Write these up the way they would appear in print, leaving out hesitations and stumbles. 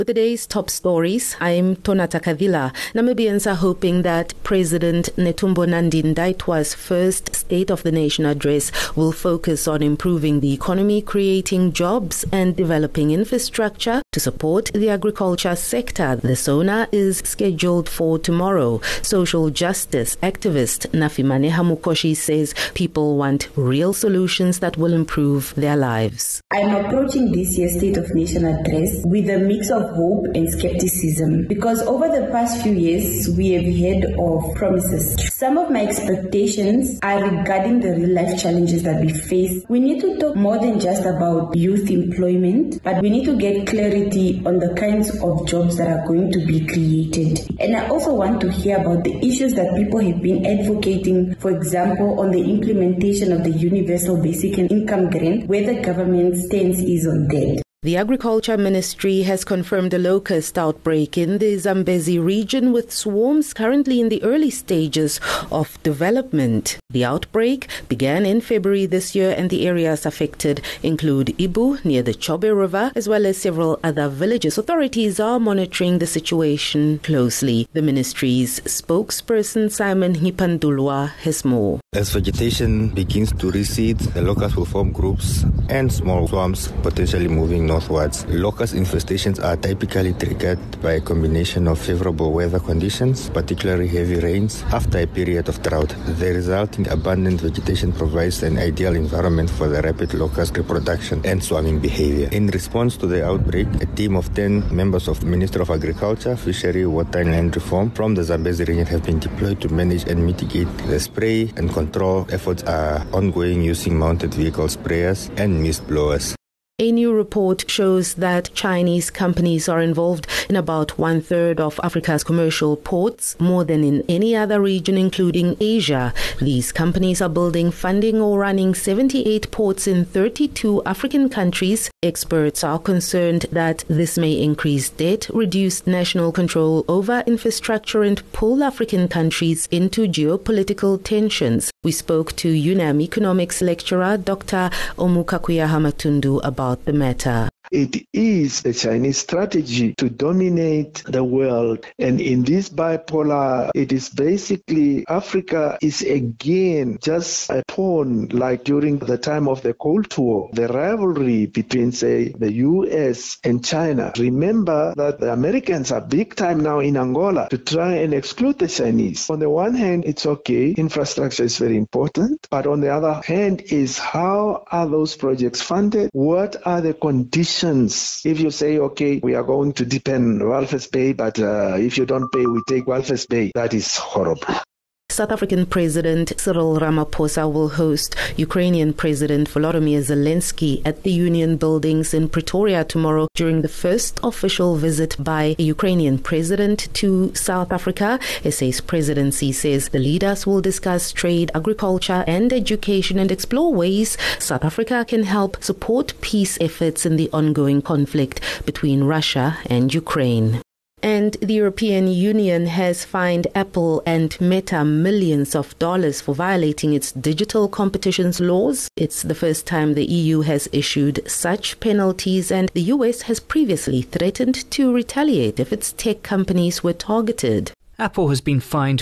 With today's top stories, I'm Tonata Kavila. Namibians are hoping that President Netumbo Nandi-Ndaitwah's first State of the Nation address will focus on improving the economy, creating jobs and developing infrastructure to support the agriculture sector. The SONA is scheduled for tomorrow. Social justice activist Nafimane Hamukoshi says people want real solutions that will improve their lives. I'm approaching this year's State of Nation address with a mix of hope and skepticism, because over the past few years we have heard of promises. Some of my expectations are regarding the real life challenges that we face. We need to talk more than just about youth employment, but we need to get clarity on the kinds of jobs that are going to be created. And I also want to hear about the issues that people have been advocating, for example, on the implementation of the Universal Basic Income Grant, where the government's stance is on that. The Agriculture Ministry has confirmed a locust outbreak in the Zambezi region, with swarms currently in the early stages of development. The outbreak began in February this year, and the areas affected include Ibu near the Chobe River, as well as several other villages. Authorities are monitoring the situation closely. The ministry's spokesperson Simon Hipandulwa has more. As vegetation begins to recede, the locusts will form groups and small swarms, potentially moving northwards. Locust infestations are typically triggered by a combination of favorable weather conditions, particularly heavy rains, after a period of drought. The resulting abundant vegetation provides an ideal environment for the rapid locust reproduction and swarming behavior. In response to the outbreak, a team of 10 members of the Ministry of Agriculture, Fishery, Water and Land Reform from the Zambezi region have been deployed to manage and mitigate the spray and control efforts are ongoing using mounted vehicle sprayers and mist blowers. A new report shows that Chinese companies are involved in about 1/3 of Africa's commercial ports, more than in any other region, including Asia. These companies are building, funding or running 78 ports in 32 African countries. Experts are concerned that this may increase debt, reduce national control over infrastructure and pull African countries into geopolitical tensions. We spoke to UNAM economics lecturer Dr. Omukakuya Hamatundu about the matter. It is a Chinese strategy to dominate the world. And in this bipolar, it is basically Africa is again just a pawn, like during the time of the Cold War, the rivalry between, say, the US and China. Remember that the Americans are big time now in Angola to try and exclude the Chinese. On the one hand, it's okay, infrastructure is very important. But on the other hand is how are those projects funded? What are the conditions? If you say, okay, we are going to depend Walvis Bay, but if you don't pay, we take Walvis Bay, that is horrible. South African President Cyril Ramaphosa will host Ukrainian President Volodymyr Zelensky at the Union Buildings in Pretoria tomorrow during the first official visit by a Ukrainian president to South Africa. SA's presidency says the leaders will discuss trade, agriculture and education and explore ways South Africa can help support peace efforts in the ongoing conflict between Russia and Ukraine. And the European Union has fined Apple and Meta millions of dollars for violating its digital competitions laws. It's the first time the EU has issued such penalties, and the US has previously threatened to retaliate if its tech companies were targeted. Apple has been fined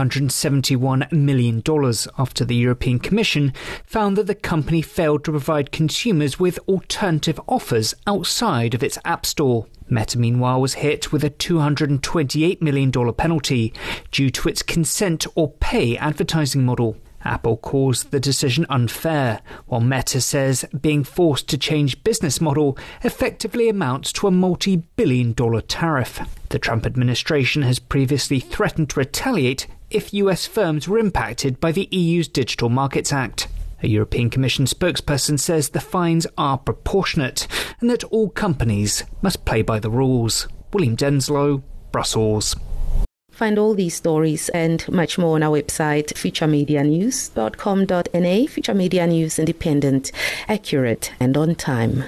$571 million after the European Commission found that the company failed to provide consumers with alternative offers outside of its App Store. Meta, meanwhile, was hit with a $228 million penalty due to its consent or pay advertising model. Apple calls the decision unfair, while Meta says being forced to change business model effectively amounts to a multi-billion-dollar tariff. The Trump administration has previously threatened to retaliate if US firms were impacted by the EU's Digital Markets Act. A European Commission spokesperson says the fines are proportionate and that all companies must play by the rules. William Denslow, Brussels. Find all these stories and much more on our website, futuremedianews.com.na. Future Media News, independent, accurate and on time.